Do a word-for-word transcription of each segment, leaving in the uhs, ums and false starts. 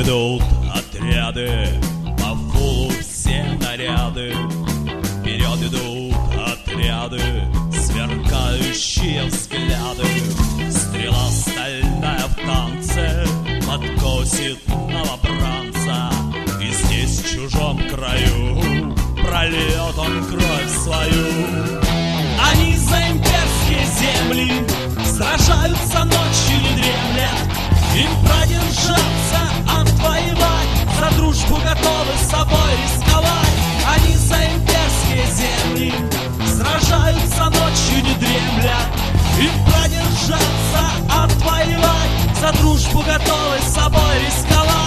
идут отряды, по фулу все наряды. Вперед идут отряды, сверкающие взгляды. Стрела стальная в танце подкосит новобранца, и здесь, в чужом краю, прольет он кровь свою. Они за имперские земли сражаются ночью, не дремлят. Им продержаться, отвоевать, за дружбу готовы с собой рисковать. Они за имперские земли сражаются ночью, не дремлят. Им продержаться, отвоевать, за дружбу готовы с собой рисковать.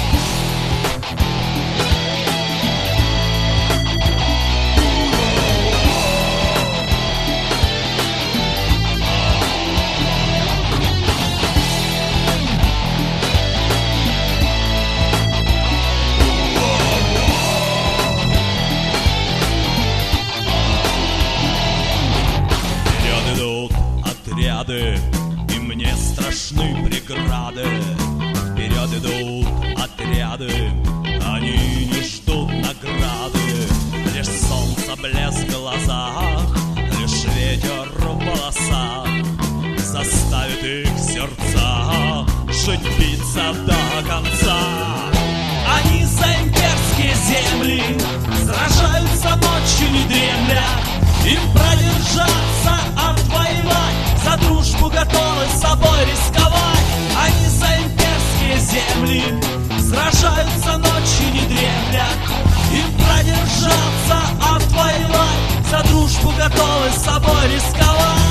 И мне страшны преграды. Вперед идут отряды, они не ждут награды. Лишь солнце, блеск в глазах, лишь ветер в волосах заставит их сердца жить, биться до конца. Они за имперские земли сражаются ночью, не дремля. Им продержаться, отвоевать, за дружбу готовы с собой рисковать. Они за имперские земли сражаются ночью, не дремлят. Им продержаться, отвоевать, за дружбу готовы с собой рисковать.